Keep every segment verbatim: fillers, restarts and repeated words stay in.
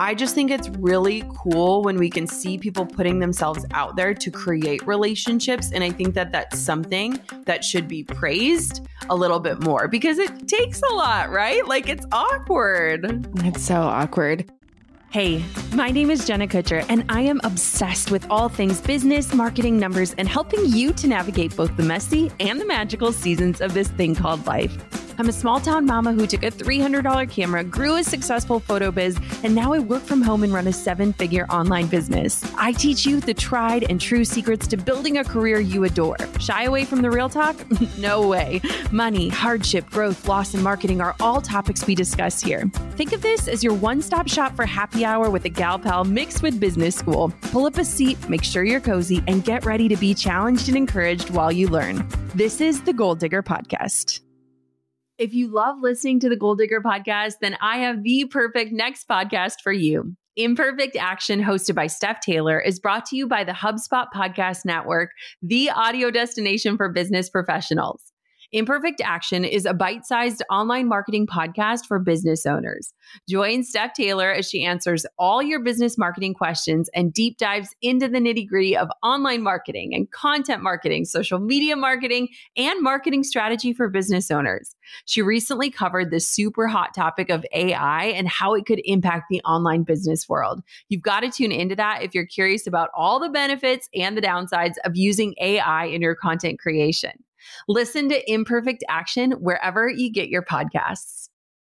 I just think it's really cool when we can see people putting themselves out there to create relationships. And I think that that's something that should be praised a little bit more because it takes a lot, right? Like it's awkward. It's so awkward. Hey, my name is Jenna Kutcher, and I am obsessed with all things business, marketing, numbers, and helping you to navigate both the messy and the magical seasons of this thing called life. I'm a small town mama who took a three hundred dollars camera, grew a successful photo biz, and now I work from home and run a seven-figure online business. I teach you the tried and true secrets to building a career you adore. Shy away from the real talk? No way. Money, hardship, growth, loss, and marketing are all topics we discuss here. Think of this as your one-stop shop for happy hour with a gal pal mixed with business school. Pull up a seat, make sure you're cozy, and get ready to be challenged and encouraged while you learn. This is the Goal Digger Podcast. If you love listening to the Goal Digger Podcast, then I have the perfect next podcast for you. Imperfect Action, hosted by Steph Taylor, is brought to you by the HubSpot Podcast Network, the audio destination for business professionals. Imperfect Action is a bite-sized online marketing podcast for business owners. Join Steph Taylor as she answers all your business marketing questions and deep dives into the nitty-gritty of online marketing and content marketing, social media marketing, and marketing strategy for business owners. She recently covered the super hot topic of A I and how it could impact the online business world. You've got to tune into that if you're curious about all the benefits and the downsides of using A I in your content creation. Listen to Imperfect Action wherever you get your podcasts.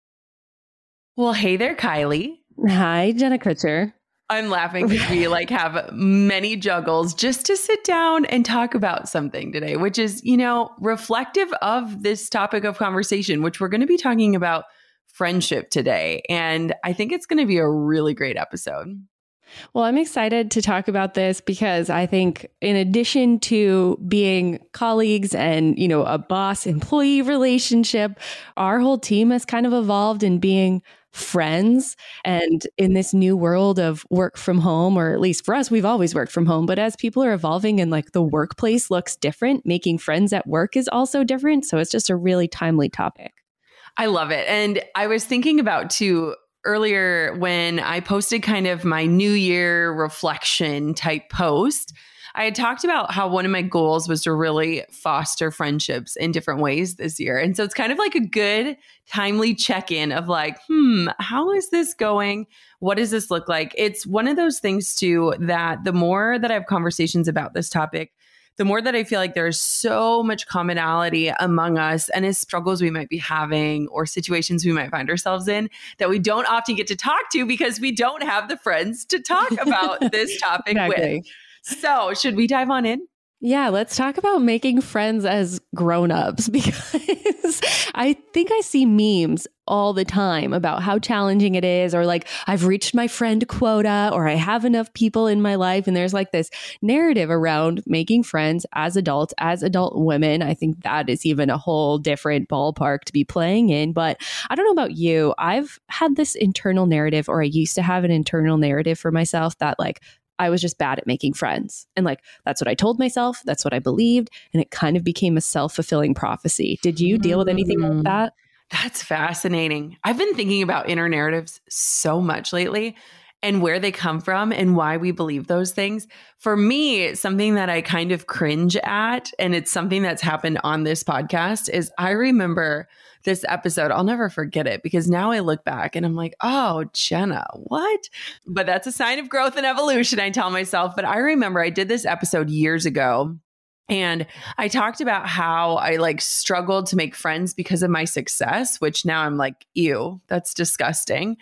Well, hey there, Kylie. Hi, Jenna Kutcher. I'm laughing because we like have many juggles just to sit down and talk about something today, which is, you know, reflective of this topic of conversation, which we're going to be talking about friendship today. And I think it's going to be a really great episode. Well, I'm excited to talk about this because I think in addition to being colleagues and, you know, a boss-employee relationship, our whole team has kind of evolved in being friends. And in this new world of work from home, or at least for us, we've always worked from home. But as people are evolving and like the workplace looks different, making friends at work is also different. So it's just a really timely topic. I love it. And I was thinking about too, earlier when I posted kind of my New Year reflection type post, I had talked about how one of my goals was to really foster friendships in different ways this year. And so it's kind of like a good timely check-in of like, hmm, how is this going? What does this look like? It's one of those things too, that the more that I have conversations about this topic, the more that I feel like there's so much commonality among us and as struggles we might be having or situations we might find ourselves in that we don't often get to talk to because we don't have the friends to talk about this topic Exactly. with. So should we dive on in? Yeah, let's talk about making friends as grown-ups because I think I see memes all the time about how challenging it is, or like I've reached my friend quota, or I have enough people in my life. And there's like this narrative around making friends as adults, as adult women. I think that is even a whole different ballpark to be playing in. But I don't know about you. I've had this internal narrative, or I used to have an internal narrative for myself that like, I was just bad at making friends. And like, that's what I told myself. That's what I believed. And it kind of became a self-fulfilling prophecy. Did you deal with anything like that? That's fascinating. I've been thinking about inner narratives so much lately and where they come from and why we believe those things. For me, something that I kind of cringe at, and it's something that's happened on this podcast, is I remember this episode. I'll never forget it because now I look back and I'm like, oh, Jenna, what? But that's a sign of growth and evolution, I tell myself. But I remember I did this episode years ago. And I talked about how I like struggled to make friends because of my success, which now I'm like, ew, that's disgusting.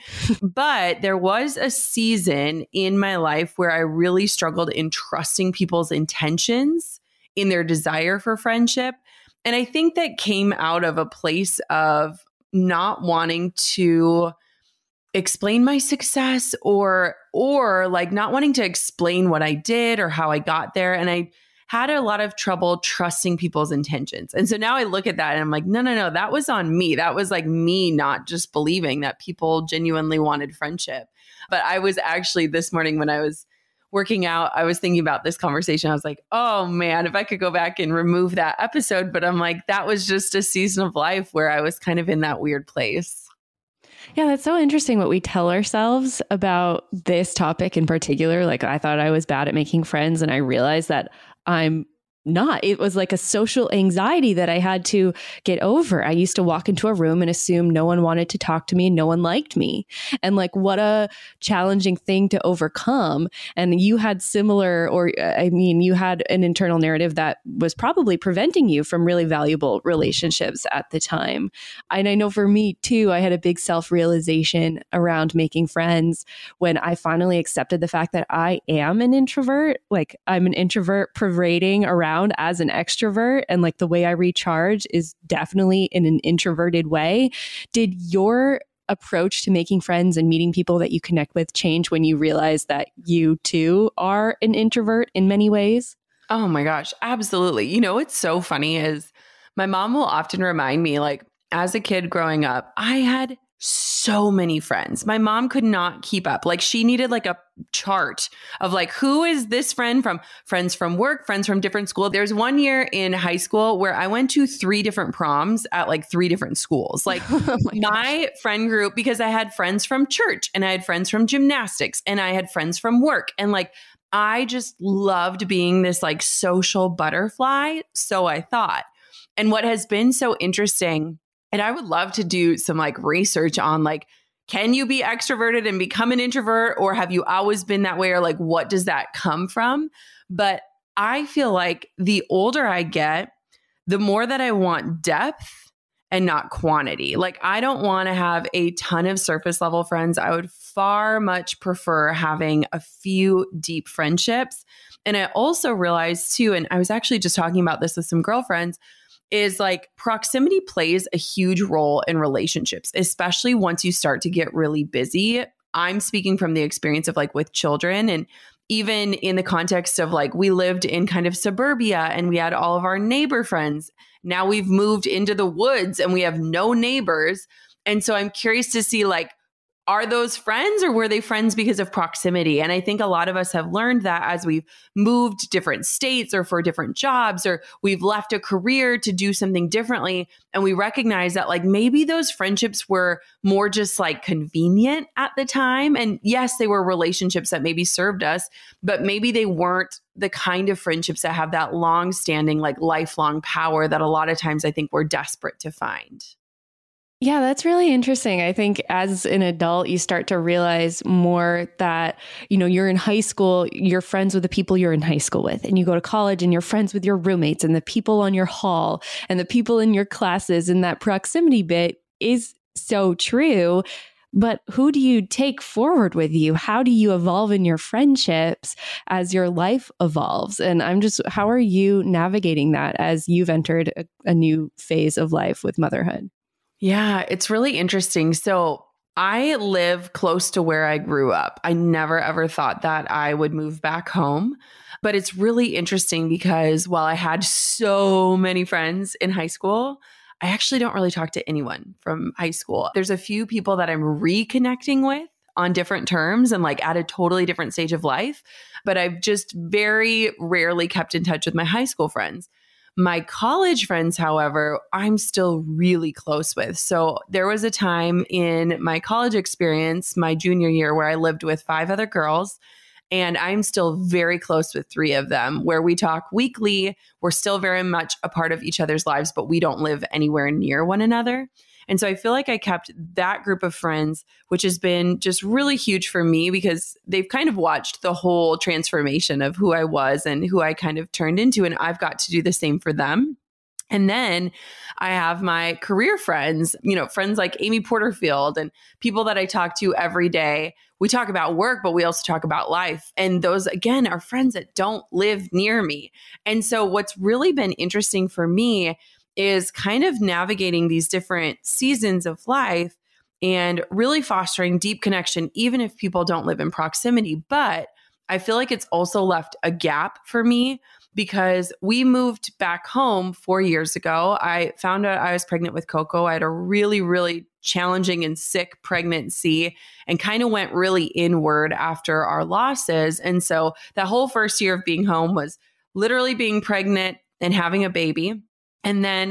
But there was a season in my life where I really struggled in trusting people's intentions in their desire for friendship. And I think that came out of a place of not wanting to explain my success or, or like not wanting to explain what I did or how I got there. And I had a lot of trouble trusting people's intentions. And so now I look at that and I'm like, no, no, no, that was on me. That was like me not just believing that people genuinely wanted friendship. But I was actually this morning when I was working out, I was thinking about this conversation. I was like, oh man, if I could go back and remove that episode. But I'm like, that was just a season of life where I was kind of in that weird place. Yeah, that's so interesting what we tell ourselves about this topic in particular. Like, I thought I was bad at making friends, and I realized that I'm not. It was like a social anxiety that I had to get over. I used to walk into a room and assume no one wanted to talk to me and no one liked me. And like, what a challenging thing to overcome. And you had similar, or I mean, you had an internal narrative that was probably preventing you from really valuable relationships at the time. And I know for me too, I had a big self-realization around making friends when I finally accepted the fact that I am an introvert. Like, I'm an introvert parading around as an extrovert, and like the way I recharge is definitely in an introverted way. Did your approach to making friends and meeting people that you connect with change when you realize that you too are an introvert in many ways? Oh my gosh, absolutely. You know, what's so funny is my mom will often remind me, like, as a kid growing up, I had so many friends. My mom could not keep up. Like, she needed like a chart of like, who is this friend from? Friends from work, friends from different school. There's one year in high school where I went to three different proms at like three different schools. Like oh my, my friend group, because I had friends from church and I had friends from gymnastics and I had friends from work. And like, I just loved being this like social butterfly. So I thought. And what has been so interesting, and I would love to do some like research on like, can you be extroverted and become an introvert, or have you always been that way? Or like, what does that come from? But I feel like the older I get, the more that I want depth and not quantity. Like, I don't want to have a ton of surface level friends. I would far much prefer having a few deep friendships. And I also realized too, and I was actually just talking about this with some girlfriends, is like proximity plays a huge role in relationships, especially once you start to get really busy. I'm speaking from the experience of like with children, and even in the context of like, we lived in kind of suburbia and we had all of our neighbor friends. Now we've moved into the woods and we have no neighbors. And so I'm curious to see like, are those friends, or were they friends because of proximity? And I think a lot of us have learned that as we've moved to different states or for different jobs, or we've left a career to do something differently. And we recognize that like maybe those friendships were more just like convenient at the time. And yes, they were relationships that maybe served us, but maybe they weren't the kind of friendships that have that long-standing, like lifelong power that a lot of times I think we're desperate to find. Yeah, that's really interesting. I think as an adult, you start to realize more that, you know, you're in high school, you're friends with the people you're in high school with, and you go to college and you're friends with your roommates and the people on your hall and the people in your classes. And that proximity bit is so true. But who do you take forward with you? How do you evolve in your friendships as your life evolves? And I'm just, how are you navigating that as you've entered a, a new phase of life with motherhood? Yeah, it's really interesting. So I live close to where I grew up. I never ever thought that I would move back home. But it's really interesting because while I had so many friends in high school, I actually don't really talk to anyone from high school. There's a few people that I'm reconnecting with on different terms and like at a totally different stage of life. But I've just very rarely kept in touch with my high school friends. My college friends, however, I'm still really close with. So there was a time in my college experience, my junior year, where I lived with five other girls, and I'm still very close with three of them, where we talk weekly. We're still very much a part of each other's lives, but we don't live anywhere near one another. And so I feel like I kept that group of friends, which has been just really huge for me because they've kind of watched the whole transformation of who I was and who I kind of turned into. And I've got to do the same for them. And then I have my career friends, you know, friends like Amy Porterfield and people that I talk to every day. We talk about work, but we also talk about life. And those, again, are friends that don't live near me. And so what's really been interesting for me is kind of navigating these different seasons of life and really fostering deep connection, even if people don't live in proximity. But I feel like it's also left a gap for me because we moved back home four years ago. I found out I was pregnant with Coco. I had a really, really challenging and sick pregnancy and kind of went really inward after our losses. And so that whole first year of being home was literally being pregnant and having a baby. And then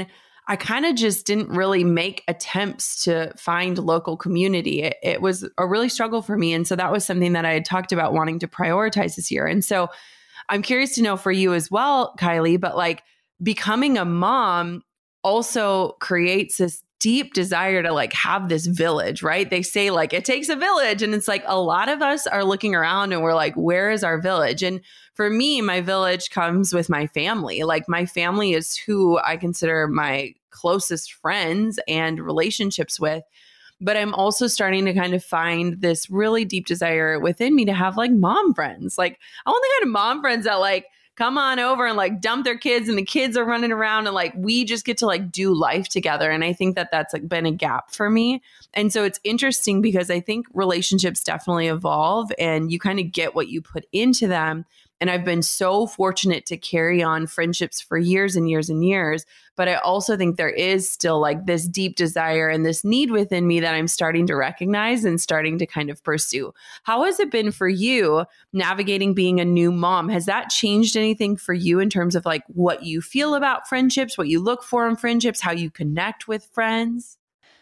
I kind of just didn't really make attempts to find local community. It, it was a really struggle for me. And so that was something that I had talked about wanting to prioritize this year. And so I'm curious to know for you as well, Kylie, but like becoming a mom also creates this deep desire to like have this village, right? They say like it takes a village, and it's like a lot of us are looking around and we're like, where is our village? And for me, my village comes with my family. Like my family is who I consider my closest friends and relationships with. But I'm also starting to kind of find this really deep desire within me to have like mom friends. Like I want the kind of mom friends that like come on over and like dump their kids, and the kids are running around and like we just get to like do life together. And I think that that's like been a gap for me. And so it's interesting because I think relationships definitely evolve and you kind of get what you put into them. And I've been so fortunate to carry on friendships for years and years and years. But I also think there is still like this deep desire and this need within me that I'm starting to recognize and starting to kind of pursue. How has it been for you navigating being a new mom? Has that changed anything for you in terms of like what you feel about friendships, what you look for in friendships, how you connect with friends?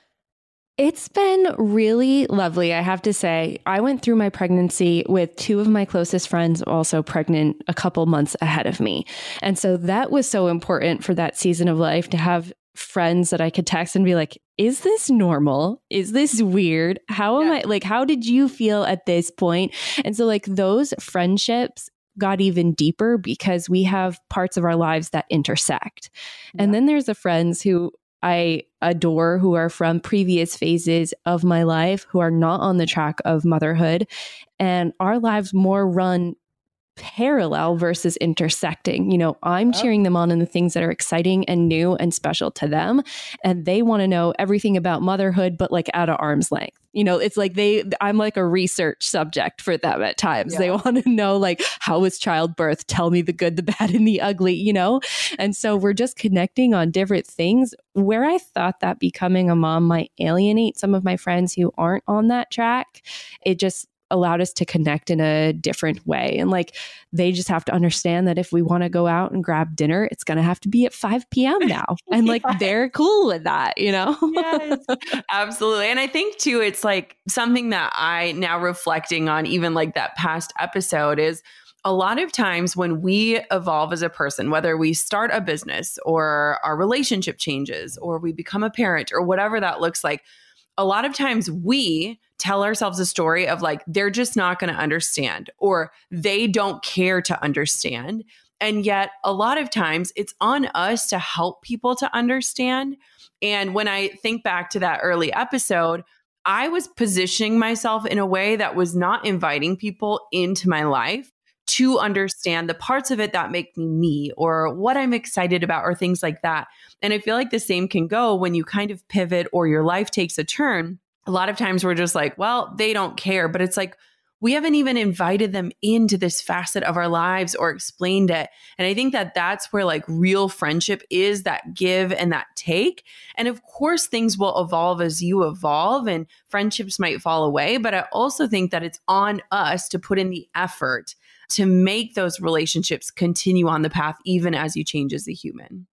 It's been really lovely, I have to say. I went through my pregnancy with two of my closest friends also pregnant a couple months ahead of me. And so that was so important for that season of life to have friends that I could text and be like, is this normal? Is this weird? How am Yeah. I like, how did you feel at this point? And so like those friendships got even deeper because we have parts of our lives that intersect. Yeah. And then there's the friends who I adore who are from previous phases of my life, who are not on the track of motherhood, and our lives more run parallel versus intersecting. You know, I'm Yep. cheering them on in the things that are exciting and new and special to them. And they want to know everything about motherhood, but like out of arm's length. You know, it's like they, I'm like a research subject for them at times. Yeah. They want to know like, how was childbirth? Tell me the good, the bad, and the ugly, you know? And so we're just connecting on different things where I thought that becoming a mom might alienate some of my friends who aren't on that track. It just allowed us to connect in a different way. And like, they just have to understand that if we want to go out and grab dinner, it's going to have to be at five p.m. now. And like, Yes. they're cool with that, you know? Yes, absolutely. And I think too, it's like something that I now reflecting on even like that past episode is a lot of times when we evolve as a person, whether we start a business or our relationship changes or we become a parent or whatever that looks like, a lot of times we tell ourselves a story of like, they're just not going to understand or they don't care to understand. And yet a lot of times it's on us to help people to understand. And when I think back to that early episode, I was positioning myself in a way that was not inviting people into my life to understand the parts of it that make me me or what I'm excited about or things like that. And I feel like the same can go when you kind of pivot or your life takes a turn. A lot of times we're just like, well, they don't care. But it's like, we haven't even invited them into this facet of our lives or explained it. And I think that that's where like real friendship is, that give and that take. And of course, things will evolve as you evolve and friendships might fall away. But I also think that it's on us to put in the effort to make those relationships continue on the path, even as you change as a human.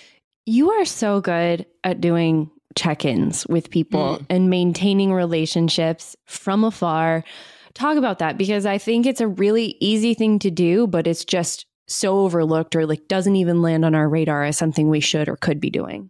You are so good at doing check-ins with people Mm. and maintaining relationships from afar. Talk about that, because I think it's a really easy thing to do, but it's just so overlooked or like doesn't even land on our radar as something we should or could be doing.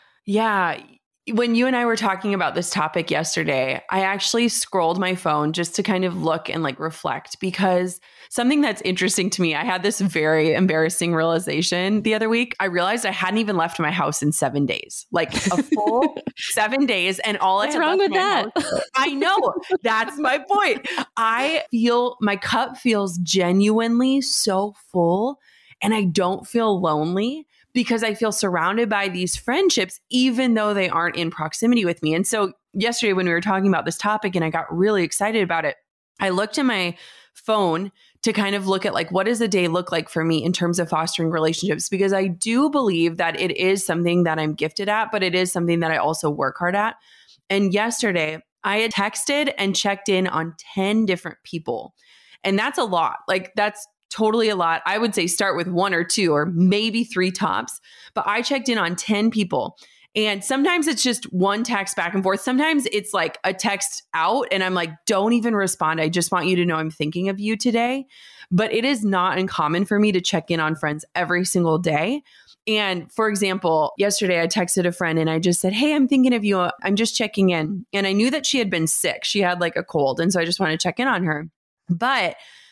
Yeah. When you and I were talking about this topic yesterday, I actually scrolled my phone just to kind of look and like reflect, because something that's interesting to me, I had this very embarrassing realization the other week. I realized I hadn't even left my house in seven days, like a full seven days. And all What's I had wrong left with in my that? house- I know. That's my point. I feel my cup feels genuinely so full and I don't feel lonely, because I feel surrounded by these friendships, even though they aren't in proximity with me. And so yesterday when we were talking about this topic and I got really excited about it, I looked at my phone to kind of look at like, what does a day look like for me in terms of fostering relationships? Because I do believe that it is something that I'm gifted at, but it is something that I also work hard at. And yesterday I had texted and checked in on ten different people. And that's a lot. Like that's totally a lot. I would say start with one or two or maybe three tops, but I checked in on ten people. And sometimes it's just one text back and forth. Sometimes it's like a text out and I'm like, don't even respond. I just want you to know I'm thinking of you today. But it is not uncommon for me to check in on friends every single day. And for example, yesterday I texted a friend and I just said, hey, I'm thinking of you. I'm just checking in. And I knew that she had been sick. She had like a cold. And so I just wanted to check in on her. But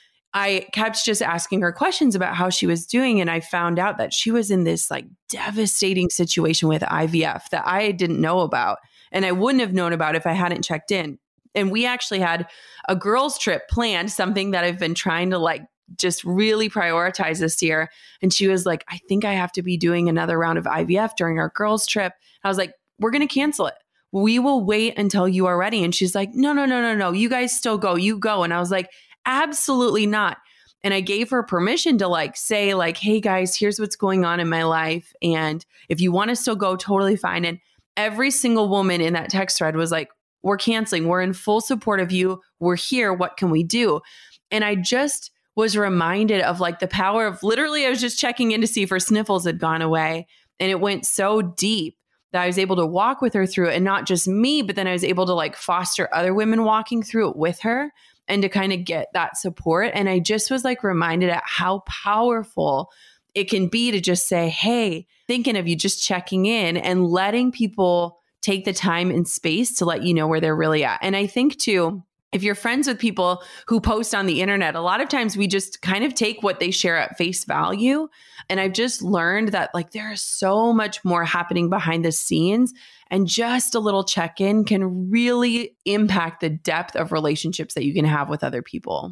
I kept just asking her questions about how she was doing. And I found out that she was in this like devastating situation with I V F that I didn't know about. And I wouldn't have known about if I hadn't checked in. And we actually had a girls' trip planned, something that I've been trying to like just really prioritize this year. And she was like, I think I have to be doing another round of I V F during our girls' trip. I was like, we're going to cancel it. We will wait until you are ready. And she's like, no, no, no, no, no. You guys still go. You go. And I was like, absolutely not. And I gave her permission to like say like, hey guys, here's what's going on in my life. And if you want to still go, totally fine. And every single woman in that text thread was like, we're canceling. We're in full support of you. We're here. What can we do? And I just was reminded of like the power of literally, I was just checking in to see if her sniffles had gone away. And it went so deep that I was able to walk with her through it. And not just me, but then I was able to like foster other women walking through it with her and to kind of get that support. And I just was like reminded at how powerful it can be to just say, hey, thinking of you, just checking in and letting people take the time and space to let you know where they're really at. And I think too, if you're friends with people who post on the internet, a lot of times we just kind of take what they share at face value. And I've just learned that like there is so much more happening behind the scenes, and just a little check-in can really impact the depth of relationships that you can have with other people.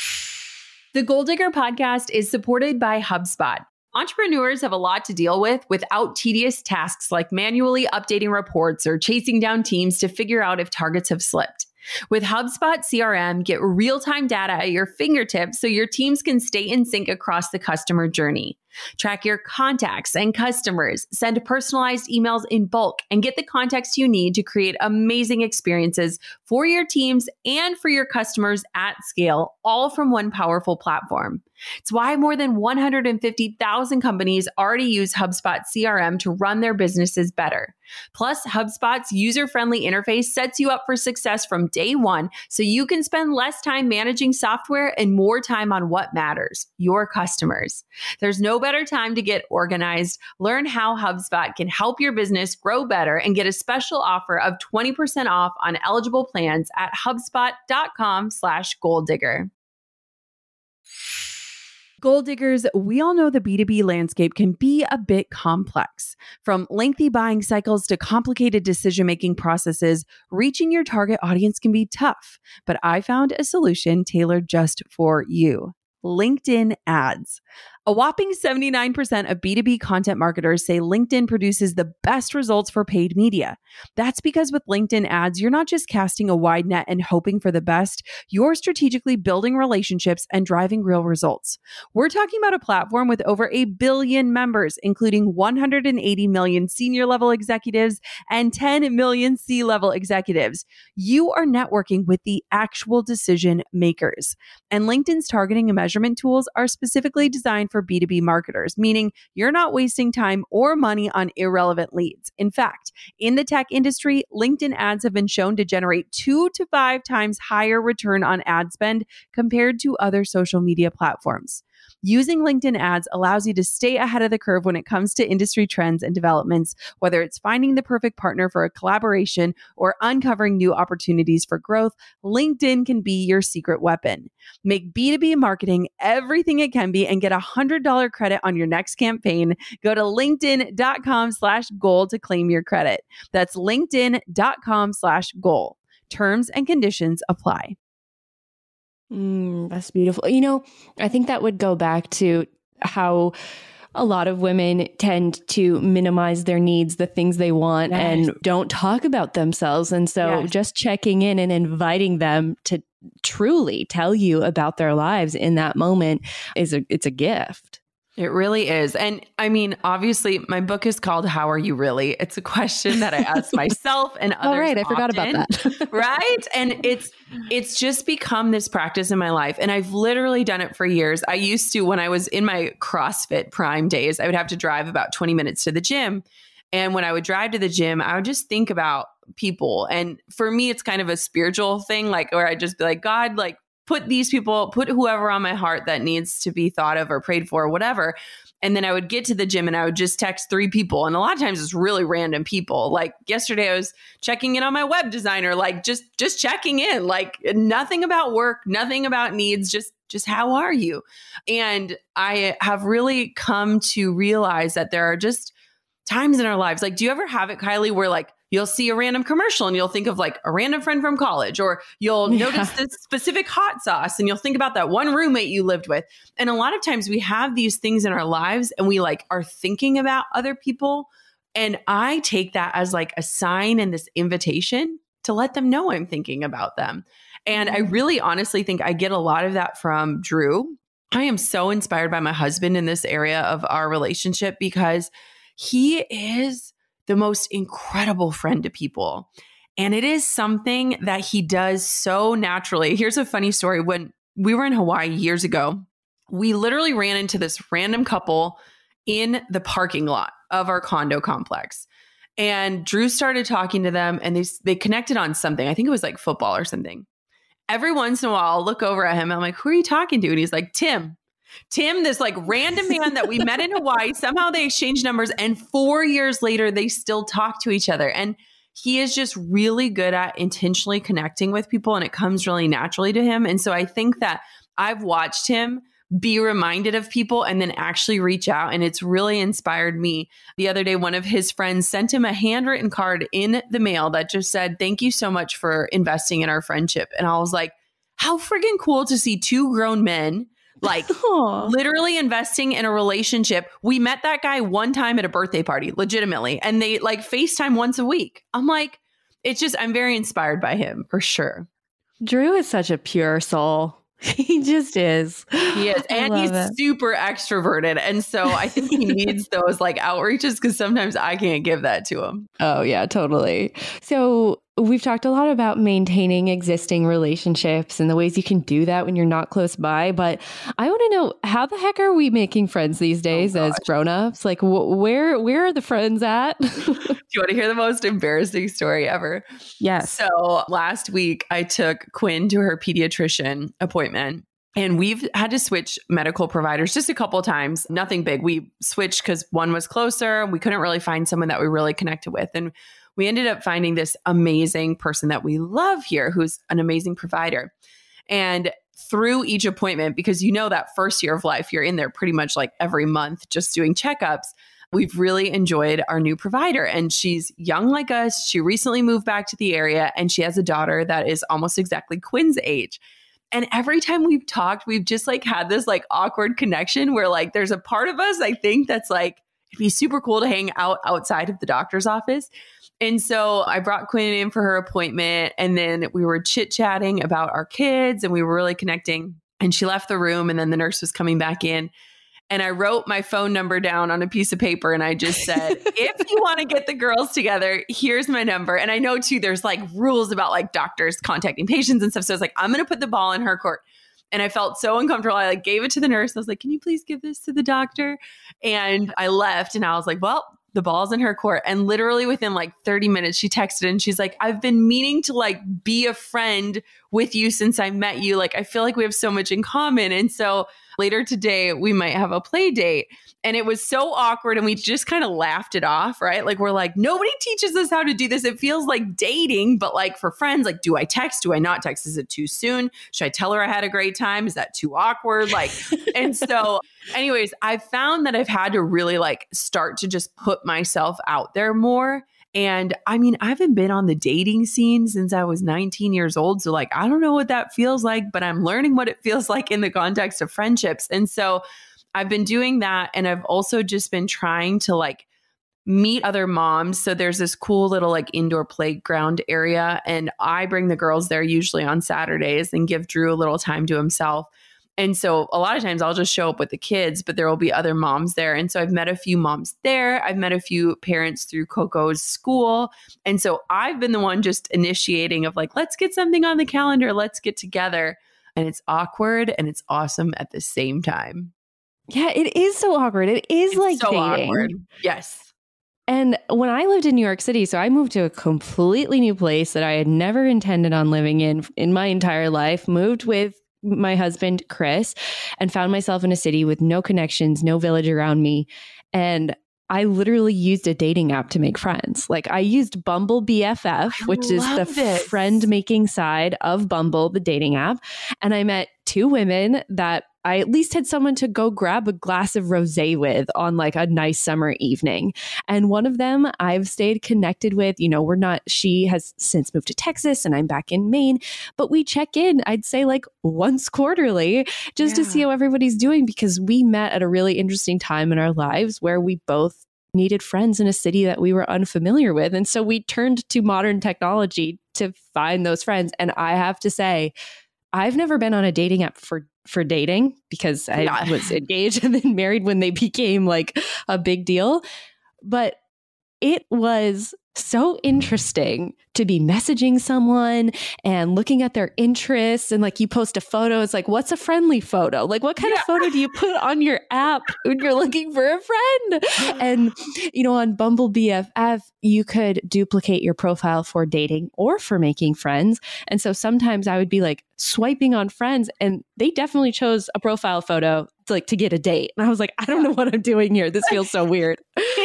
The Goal Digger podcast is supported by HubSpot. Entrepreneurs have a lot to deal with without tedious tasks like manually updating reports or chasing down teams to figure out if targets have slipped. With HubSpot C R M, get real-time data at your fingertips so your teams can stay in sync across the customer journey. Track your contacts and customers, send personalized emails in bulk, and get the context you need to create amazing experiences for your teams and for your customers at scale, all from one powerful platform. It's why more than one hundred fifty thousand companies already use HubSpot C R M to run their businesses better. Plus, HubSpot's user-friendly interface sets you up for success from day one, so you can spend less time managing software and more time on what matters, your customers. There's no better time to get organized. Learn how HubSpot can help your business grow better and get a special offer of twenty percent off on eligible plans at HubSpot.com slash Goal Digger. Goal Diggers, we all know the B two B landscape can be a bit complex. From lengthy buying cycles to complicated decision-making processes, reaching your target audience can be tough. But I found a solution tailored just for you. LinkedIn ads. A whopping seventy-nine percent of B two B content marketers say LinkedIn produces the best results for paid media. That's because with LinkedIn ads, you're not just casting a wide net and hoping for the best, you're strategically building relationships and driving real results. We're talking about a platform with over a billion members, including one hundred eighty million senior level executives and ten million C-level executives. You are networking with the actual decision makers. And LinkedIn's targeting and measurement tools are specifically designed for B two B marketers, meaning you're not wasting time or money on irrelevant leads. In fact, in the tech industry, LinkedIn ads have been shown to generate two to five times higher return on ad spend compared to other social media platforms. Using LinkedIn ads allows you to stay ahead of the curve when it comes to industry trends and developments, whether it's finding the perfect partner for a collaboration or uncovering new opportunities for growth. LinkedIn can be your secret weapon. Make B two B marketing everything it can be and get a one hundred dollars credit on your next campaign. Go to linkedin.com slash goal to claim your credit. That's linkedin.com slash goal. Terms and conditions apply. Mm, that's beautiful. You know, I think that would go back to how a lot of women tend to minimize their needs, the things they want, yes. and don't talk about themselves. And so yes. just checking in and inviting them to truly tell you about their lives in that moment is a, it's a gift. It really is. And I mean, obviously, my book is called How Are You Really? It's a question that I ask myself and others. Oh, right. I often, forgot about that. right. And it's it's just become this practice in my life. And I've literally done it for years. I used to, when I was in my CrossFit prime days, I would have to drive about twenty minutes to the gym. And when I would drive to the gym, I would just think about people. And for me, it's kind of a spiritual thing, like where I just be like, God, like, put these people, put whoever on my heart that needs to be thought of or prayed for or whatever. And then I would get to the gym and I would just text three people. And a lot of times it's really random people. Like yesterday, I was checking in on my web designer, like just, just checking in, like nothing about work, nothing about needs, just, just how are you? And I have really come to realize that there are just times in our lives. Like, do you ever have it, Kylie, where like, you'll see a random commercial and you'll think of like a random friend from college, or you'll yeah. notice this specific hot sauce and you'll think about that one roommate you lived with. And a lot of times we have these things in our lives and we like are thinking about other people. And I take that as like a sign and this invitation to let them know I'm thinking about them. And I really honestly think I get a lot of that from Drew. I am so inspired by my husband in this area of our relationship because he is the most incredible friend to people. And it is something that he does so naturally. Here's a funny story. When we were in Hawaii years ago, we literally ran into this random couple in the parking lot of our condo complex. And Drew started talking to them and they, they connected on something. I think it was like football or something. Every once in a while, I'll look over at him. I'm like, who are you talking to? And he's like, Tim. Tim, this like random man that we met in Hawaii, somehow they exchanged numbers and four years later, they still talk to each other. And he is just really good at intentionally connecting with people and it comes really naturally to him. And so I think that I've watched him be reminded of people and then actually reach out. And it's really inspired me. The other day, one of his friends sent him a handwritten card in the mail that just said, thank you so much for investing in our friendship. And I was like, how friggin' cool to see two grown men like Aww. Literally investing in a relationship. We met that guy one time at a birthday party, legitimately. And they like FaceTime once a week. I'm like, it's just, I'm very inspired by him for sure. Drew is such a pure soul. He just is. He is. And he's it. super extroverted. And so I think he needs those like outreaches because sometimes I can't give that to him. Oh, yeah, totally. So we've talked a lot about maintaining existing relationships and the ways you can do that when you're not close by. But I want to know, how the heck are we making friends these days oh, as grown-ups? Like, wh- where where are the friends at? Do you want to hear the most embarrassing story ever? Yes. So last week, I took Quinn to her pediatrician appointment. And we've had to switch medical providers just a couple of times. Nothing big. We switched because one was closer. We couldn't really find someone that we really connected with. And we ended up finding this amazing person that we love here, who's an amazing provider. And through each appointment, because you know that first year of life, you're in there pretty much like every month just doing checkups. We've really enjoyed our new provider. And she's young like us. She recently moved back to the area and she has a daughter that is almost exactly Quinn's age. And every time we've talked, we've just like had this like awkward connection where like there's a part of us, I think, that's like, it'd be super cool to hang out outside of the doctor's office. And so I brought Quinn in for her appointment and then we were chit chatting about our kids and we were really connecting. And she left the room and then the nurse was coming back in. And I wrote my phone number down on a piece of paper and I just said, if you want to get the girls together, here's my number. And I know too, there's like rules about like doctors contacting patients and stuff. So I was like, I'm going to put the ball in her court. And I felt so uncomfortable. I like gave it to the nurse. I was like, can you please give this to the doctor? And I left and I was like, well, the ball's in her court. And literally within like thirty minutes, she texted and she's like, I've been meaning to like be a friend with you since I met you. Like, I feel like we have so much in common. And so later today, we might have a play date. And it was so awkward. And we just kind of laughed it off, right? Like, we're like, nobody teaches us how to do this. It feels like dating, but like for friends, like, do I text? Do I not text? Is it too soon? Should I tell her I had a great time? Is that too awkward? Like, and so anyways, I've found that I've had to really like start to just put myself out there more. And I mean, I haven't been on the dating scene since I was nineteen years old. So like, I don't know what that feels like, but I'm learning what it feels like in the context of friendships. And so I've been doing that. And I've also just been trying to like meet other moms. So there's this cool little like indoor playground area. And I bring the girls there usually on Saturdays and give Drew a little time to himself. And so a lot of times I'll just show up with the kids, but there will be other moms there. And so I've met a few moms there. I've met a few parents through Coco's school. And so I've been the one just initiating of like, let's get something on the calendar. Let's get together. And it's awkward and it's awesome at the same time. Yeah, it is so awkward. It is It's like so dating. awkward. Yes. And when I lived in New York City, so I moved to a completely new place that I had never intended on living in in my entire life, moved with my husband, Chris, and found myself in a city with no connections, no village around me. And I literally used a dating app to make friends. Like I used Bumble B F F, I which is the love this. friend making side of Bumble, the dating app. And I met two women that I at least had someone to go grab a glass of rosé with on like a nice summer evening. And one of them I've stayed connected with. You know, we're not, she has since moved to Texas and I'm back in Maine, but we check in, I'd say like once quarterly just Yeah. to see how everybody's doing because we met at a really interesting time in our lives where we both needed friends in a city that we were unfamiliar with. And so we turned to modern technology to find those friends. And I have to say, I've never been on a dating app for for dating because I Yeah. was engaged and then married when they became like a big deal. But it was so interesting to be messaging someone and looking at their interests. And like you post a photo, it's like, what's a friendly photo? Like, what kind Yeah. of photo do you put on your app when you're looking for a friend? And, you know, on Bumble B F F, you could duplicate your profile for dating or for making friends. And so sometimes I would be like swiping on friends and they definitely chose a profile photo to, like to get a date. And I was like, I don't know what I'm doing here. This feels so weird.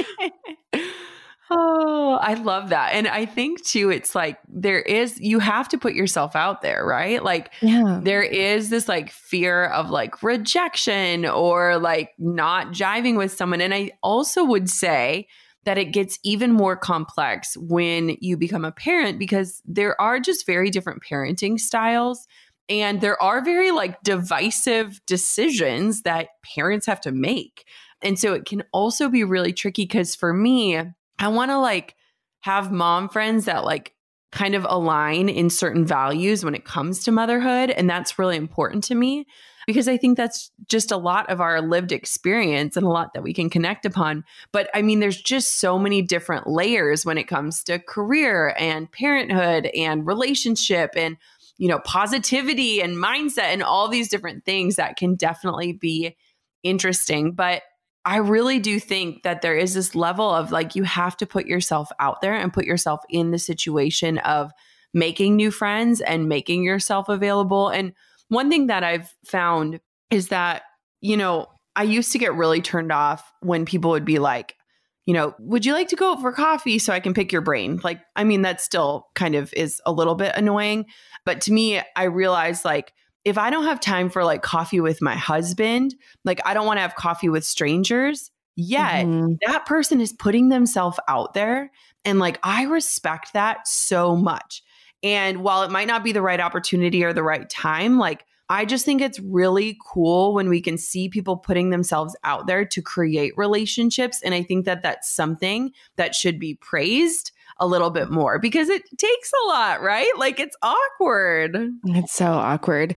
Oh, I love that. And I think too, it's like there is, you have to put yourself out there, right? Like Yeah. there is this like fear of like rejection or like not jiving with someone. And I also would say that it gets even more complex when you become a parent because there are just very different parenting styles. And there are very like divisive decisions that parents have to make. And so it can also be really tricky because for me, I want to like have mom friends that like kind of align in certain values when it comes to motherhood. And that's really important to me because I think that's just a lot of our lived experience and a lot that we can connect upon. But I mean, there's just so many different layers when it comes to career and parenthood and relationship and, you know, positivity and mindset and all these different things that can definitely be interesting. But I really do think that there is this level of like, you have to put yourself out there and put yourself in the situation of making new friends and making yourself available. And one thing that I've found is that, you know, I used to get really turned off when people would be like, you know, would you like to go out for coffee so I can pick your brain? Like, I mean, that still kind of is a little bit annoying. But to me, I realized like, if I don't have time for like coffee with my husband, like I don't want to have coffee with strangers, yet Mhm. that person is putting themselves out there. And like, I respect that so much. And while it might not be the right opportunity or the right time, like, I just think it's really cool when we can see people putting themselves out there to create relationships. And I think that that's something that should be praised a little bit more because it takes a lot, right? Like it's awkward. It's so awkward.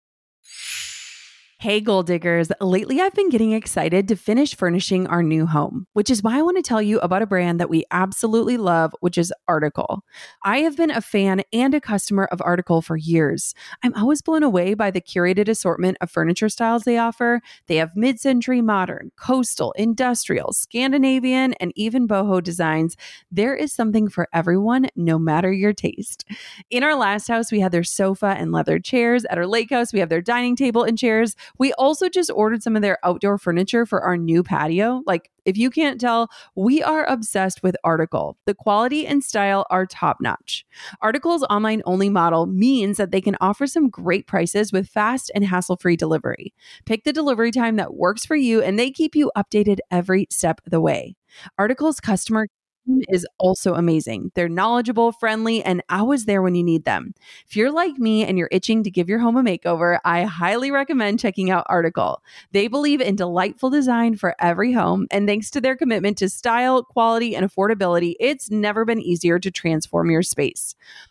Hey, goal diggers. Lately, I've been getting excited to finish furnishing our new home, which is why I want to tell you about a brand that we absolutely love, which is Article. I have been a fan and a customer of Article for years. I'm always blown away by the curated assortment of furniture styles they offer. They have mid-century modern, coastal, industrial, Scandinavian, and even boho designs. There is something for everyone, no matter your taste. In our last house, we had their sofa and leather chairs. At our lake house, we have their dining table and chairs. We also just ordered some of their outdoor furniture for our new patio. Like, if you can't tell, we are obsessed with Article. The quality and style are top notch. Article's online only model means that they can offer some great prices with fast and hassle-free delivery. Pick the delivery time that works for you, and they keep you updated every step of the way. Article's customer is also amazing. They're knowledgeable, friendly, and always there when you need them. If you're like me and you're itching to give your home a makeover, I highly recommend checking out Article. They believe in delightful design for every home, and thanks to their commitment to style, quality, and affordability, it's never been easier to transform your space.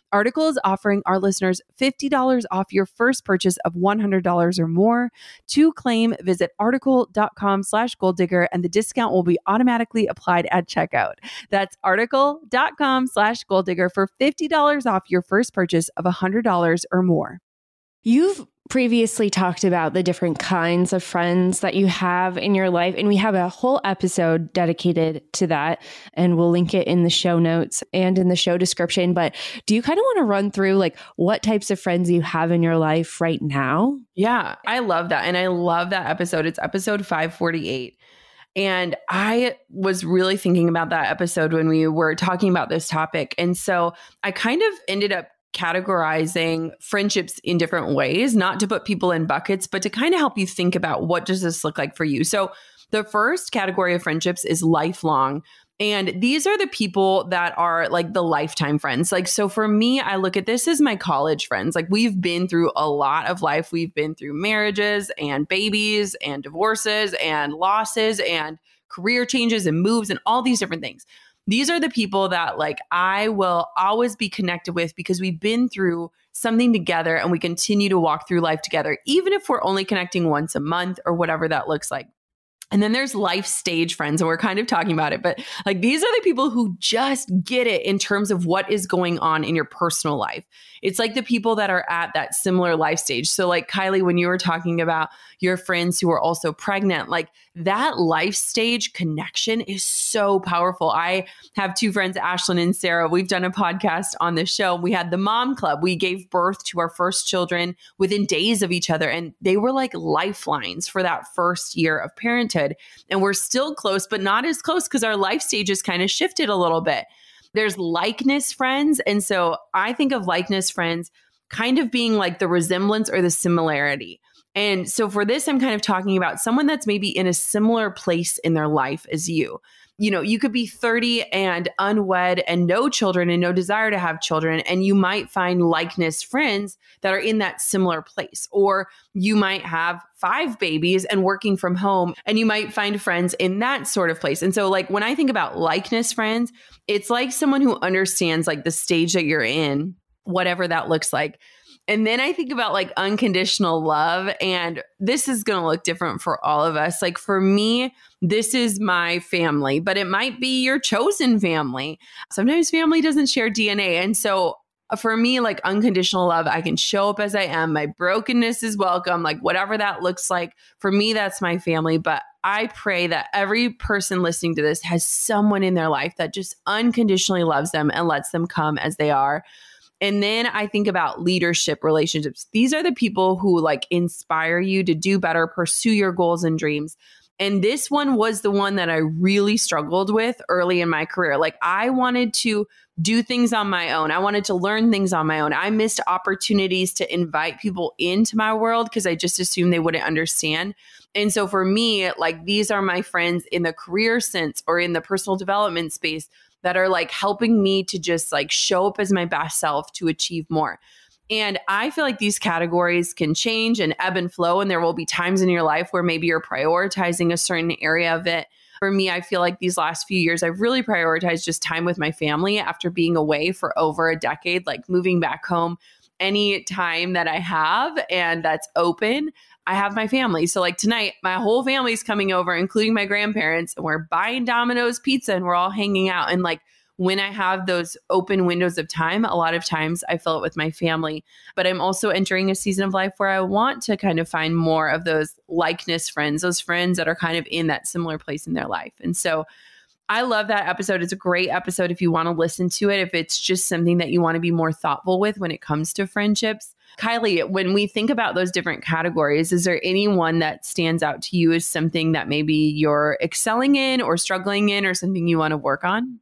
Article is offering our listeners fifty dollars off your first purchase of one hundred dollars or more. To claim, visit article.com slash goal digger and the discount will be automatically applied at checkout. That's article.com slash goal digger for fifty dollars off your first purchase of one hundred dollars or more. You've previously talked about the different kinds of friends that you have in your life, and we have a whole episode dedicated to that, and we'll link it in the show notes and in the show description. But do you kind of want to run through like what types of friends you have in your life right now? Yeah, I love that. And I love that episode. It's episode five forty-eight. And I was really thinking about that episode when we were talking about this topic. And so I kind of ended up categorizing friendships in different ways, not to put people in buckets, but to kind of help you think about what does this look like for you. So the first category of friendships is lifelong. And these are the people that are like the lifetime friends. Like, so for me, I look at this as my college friends. Like we've been through a lot of life. We've been through marriages and babies and divorces and losses and career changes and moves and all these different things. These are the people that like I will always be connected with because we've been through something together and we continue to walk through life together, even if we're only connecting once a month or whatever that looks like. And then there's life stage friends, and we're kind of talking about it, but like these are the people who just get it in terms of what is going on in your personal life. It's like the people that are at that similar life stage. So like Kylie, when you were talking about your friends who are also pregnant, like that life stage connection is so powerful. I have two friends, Ashlyn and Sarah. We've done a podcast on this show. We had the mom club. We gave birth to our first children within days of each other. And they were like lifelines for that first year of parenthood. And we're still close, but not as close because our life stages kind of shifted a little bit. There's likeness friends. And so I think of likeness friends kind of being like the resemblance or the similarity. And so for this, I'm kind of talking about someone that's maybe in a similar place in their life as you. You know, you could be thirty and unwed and no children and no desire to have children. And you might find likeness friends that are in that similar place. Or you might have five babies and working from home, and you might find friends in that sort of place. And so like when I think about likeness friends, it's like someone who understands like the stage that you're in, whatever that looks like. And then I think about like unconditional love, and this is going to look different for all of us. Like for me, this is my family, but it might be your chosen family. Sometimes family doesn't share D N A. And so for me, like unconditional love, I can show up as I am. My brokenness is welcome, like whatever that looks like. For me, that's my family. But I pray that every person listening to this has someone in their life that just unconditionally loves them and lets them come as they are. And then I think about leadership relationships. These are the people who like inspire you to do better, pursue your goals and dreams. And this one was the one that I really struggled with early in my career. Like I wanted to do things on my own. I wanted to learn things on my own. I missed opportunities to invite people into my world because I just assumed they wouldn't understand. And so for me, like these are my friends in the career sense or in the personal development space that are like helping me to just like show up as my best self to achieve more. And I feel like these categories can change and ebb and flow. And there will be times in your life where maybe you're prioritizing a certain area of it. For me, I feel like these last few years, I've really prioritized just time with my family after being away for over a decade, like moving back home any time that I have and that's open. I have my family. So like tonight, my whole family's coming over, including my grandparents, and we're buying Domino's pizza and we're all hanging out. And like when I have those open windows of time, a lot of times I fill it with my family. But I'm also entering a season of life where I want to kind of find more of those likeness friends, those friends that are kind of in that similar place in their life. And so I love that episode. It's a great episode if you want to listen to it, if it's just something that you want to be more thoughtful with when it comes to friendships. Kylie, when we think about those different categories, is there any one that stands out to you as something that maybe you're excelling in or struggling in or something you want to work on?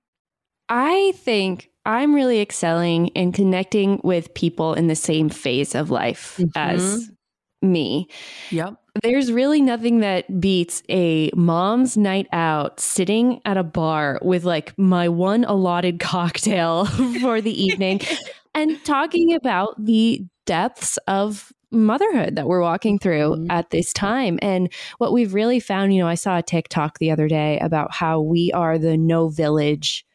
I think I'm really excelling in connecting with people in the same phase of life mm-hmm. as me. Yep. There's really nothing that beats a mom's night out sitting at a bar with like my one allotted cocktail for the evening and talking about the depths of motherhood that we're walking through mm-hmm. at this time. And what we've really found, you know, I saw a TikTok the other day about how we are the no village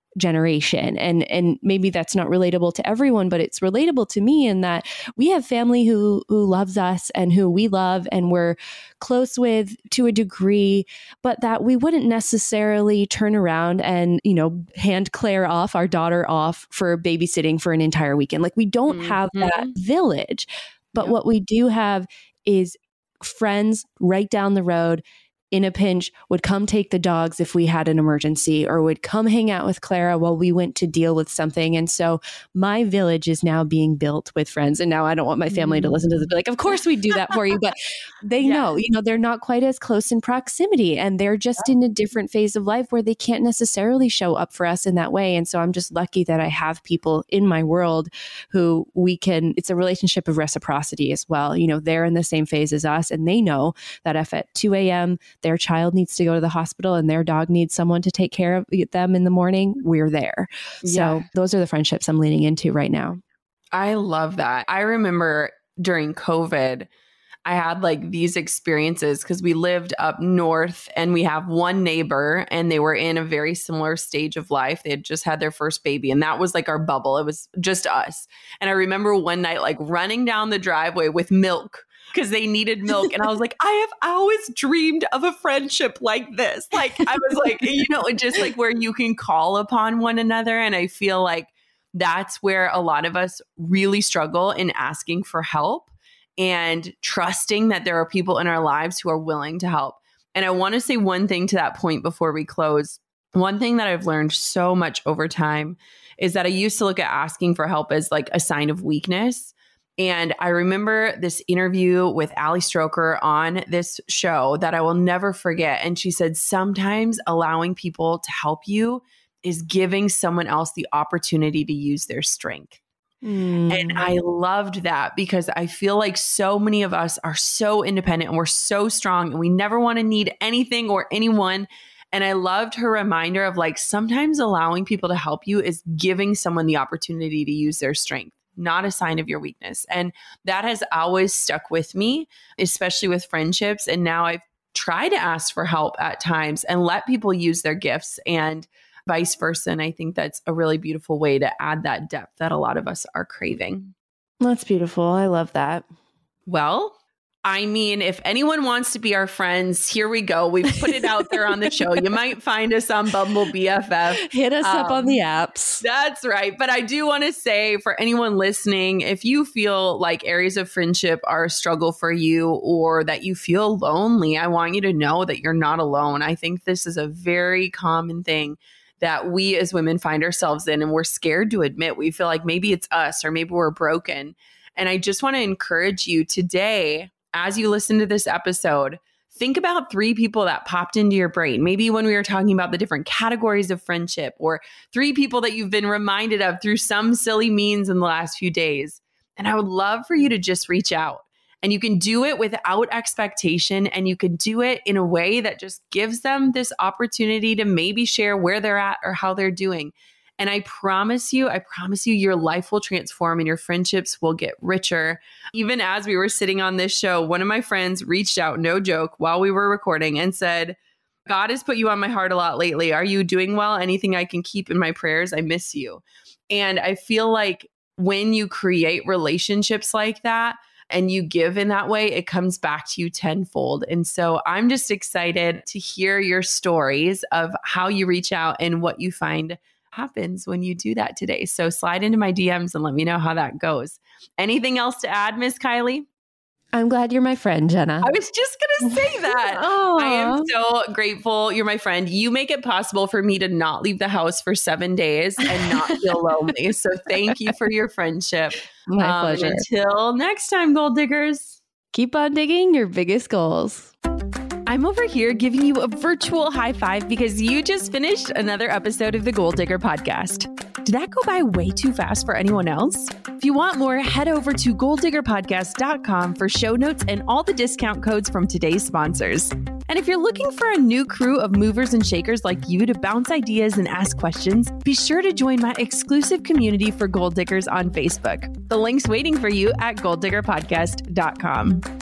generation. And and maybe that's not relatable to everyone, but it's relatable to me in that we have family who who loves us and who we love and we're close with to a degree, but that we wouldn't necessarily turn around and, you know, hand Claire off, our daughter off for babysitting for an entire weekend. Like we don't mm-hmm. have that village. But yep. what we do have is friends right down the road in a pinch would come take the dogs if we had an emergency, or would come hang out with Clara while we went to deal with something. And so my village is now being built with friends. And now I don't want my family to listen to this, be like, of course we do that for you. But they yeah. know, you know, they're not quite as close in proximity, and they're just yeah. in a different phase of life where they can't necessarily show up for us in that way. And so I'm just lucky that I have people in my world who we can, it's a relationship of reciprocity as well. You know, they're in the same phase as us, and they know that if at two a.m. their child needs to go to the hospital and their dog needs someone to take care of them in the morning, we're there. Yeah. So those are the friendships I'm leaning into right now. I love that. I remember during COVID, I had like these experiences because we lived up north and we have one neighbor and they were in a very similar stage of life. They had just had their first baby, and that was like our bubble. It was just us. And I remember one night like running down the driveway with milk because they needed milk. And I was like, I have always dreamed of a friendship like this. Like, I was like, you know, just like where you can call upon one another. And I feel like that's where a lot of us really struggle in asking for help and trusting that there are people in our lives who are willing to help. And I want to say one thing to that point before we close. One thing that I've learned so much over time is that I used to look at asking for help as like a sign of weakness. And I remember this interview with Ali Stroker on this show that I will never forget. And she said, sometimes allowing people to help you is giving someone else the opportunity to use their strength. Mm. And I loved that because I feel like so many of us are so independent and we're so strong and we never want to need anything or anyone. And I loved her reminder of like, sometimes allowing people to help you is giving someone the opportunity to use their strength, not a sign of your weakness. And that has always stuck with me, especially with friendships. And now I've tried to ask for help at times and let people use their gifts and vice versa. And I think that's a really beautiful way to add that depth that a lot of us are craving. That's beautiful. I love that. Well, I mean, if anyone wants to be our friends, here we go. We've put it out there on the show. You might find us on Bumble B F F. Hit us um, up on the apps. That's right. But I do want to say for anyone listening, if you feel like areas of friendship are a struggle for you or that you feel lonely, I want you to know that you're not alone. I think this is a very common thing that we as women find ourselves in, and we're scared to admit. We feel like maybe it's us or maybe we're broken. And I just want to encourage you today, as you listen to this episode, think about three people that popped into your brain. Maybe when we were talking about the different categories of friendship, or three people that you've been reminded of through some silly means in the last few days. And I would love for you to just reach out. And you can do it without expectation, and you can do it in a way that just gives them this opportunity to maybe share where they're at or how they're doing. And I promise you, I promise you, your life will transform and your friendships will get richer. Even as we were sitting on this show, one of my friends reached out, no joke, while we were recording and said, God has put you on my heart a lot lately. Are you doing well? Anything I can keep in my prayers? I miss you. And I feel like when you create relationships like that, and you give in that way, it comes back to you tenfold. And so I'm just excited to hear your stories of how you reach out and what you find happens when you do that today. So slide into my D Ms and let me know how that goes. Anything else to add, Miss Kylie? I'm glad you're my friend, Jenna. I was just going to say that. I am so grateful you're my friend. You make it possible for me to not leave the house for seven days and not feel lonely. So thank you for your friendship. My um, pleasure. Until next time, gold diggers. Keep on digging your biggest goals. I'm over here giving you a virtual high five because you just finished another episode of the Goal Digger Podcast. Did that go by way too fast for anyone else? If you want more, head over to gold digger podcast dot com for show notes and all the discount codes from today's sponsors. And if you're looking for a new crew of movers and shakers like you to bounce ideas and ask questions, be sure to join my exclusive community for Gold Diggers on Facebook. The link's waiting for you at gold digger podcast dot com.